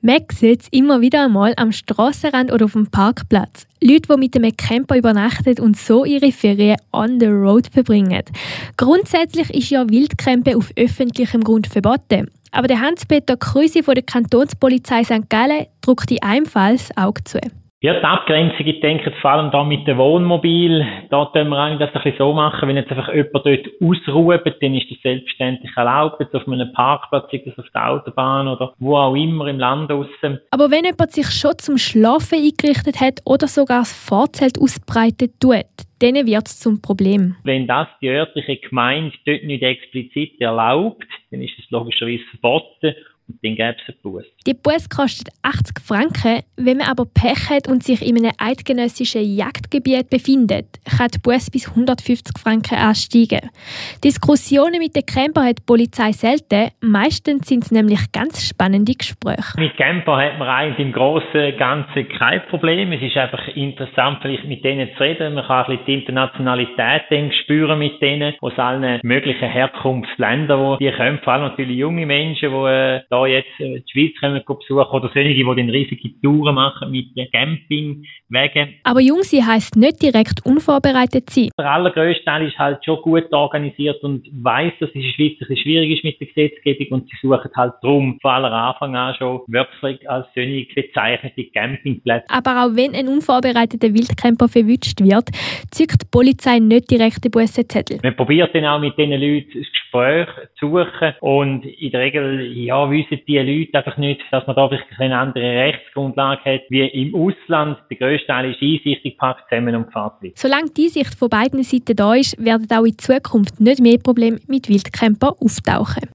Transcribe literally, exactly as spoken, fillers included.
Man sieht es immer wieder einmal am Strassenrand oder auf dem Parkplatz. Leute, die mit einem Camper übernachten und so ihre Ferien on the road verbringen. Grundsätzlich ist ja Wildcampen auf öffentlichem Grund verboten. Aber der Hans-Peter Krüsi von der Kantonspolizei Sankt Gallen drückt in einem Fall das Auge zu. Ja, die Abgrenzung, ich denke vor allem da mit dem Wohnmobil, da können wir eigentlich das ein bisschen so machen, wenn jetzt einfach jemand dort ausruht, dann ist das selbstverständlich erlaubt, jetzt auf einem Parkplatz, sei das auf der Autobahn oder wo auch immer im Land draussen. Aber wenn jemand sich schon zum Schlafen eingerichtet hat oder sogar das Vorzelt ausbreitet tut, dann wird es zum Problem. Wenn das die örtliche Gemeinde dort nicht explizit erlaubt, dann ist das logischerweise verboten. Und dann gäbe es einen Buß. Die Buß kostet achtzig Franken. Wenn man aber Pech hat und sich in einem eidgenössischen Jagdgebiet befindet, kann die Buß bis hundertfünfzig Franken ansteigen. Diskussionen mit den Camper hat die Polizei selten. Meistens sind es nämlich ganz spannende Gespräche. Mit Camper hat man eigentlich im Großen und Ganzen kein Problem. Es ist einfach interessant, vielleicht mit denen zu reden. Man kann ein bisschen die Internationalität dann spüren mit denen, aus allen möglichen Herkunftsländern, wo die kommen. Vor allem natürlich junge Menschen, die äh, da jetzt äh, die Schweiz kommen besuchen oder solche, die dann riesige Touren machen mit den Campingwegen. Aber jung sein heisst nicht direkt unvorbereitet sein. Der allergrösste Teil ist halt schon gut organisiert und weiss, dass es in der Schweiz ein bisschen schwierig ist mit der Gesetzgebung und sie suchen halt darum von aller Anfang an schon wirklich als solche bezeichnete Campingplätze. Aber auch wenn ein unvorbereiteter Wildcamper verwünscht wird, zückt die Polizei nicht direkt den Bussenzettel. Man probiert dann auch mit diesen Leuten das Gespräch zu suchen und in der Regel, ja, wissen die Leute einfach nicht, dass man da vielleicht eine andere Rechtsgrundlage hat wie im Ausland. Der grösste Teil ist einsichtig, packt zusammen und fährt weiter. Solange die Einsicht von beiden Seiten da ist, werden auch in Zukunft nicht mehr Probleme mit Wildcamper auftauchen.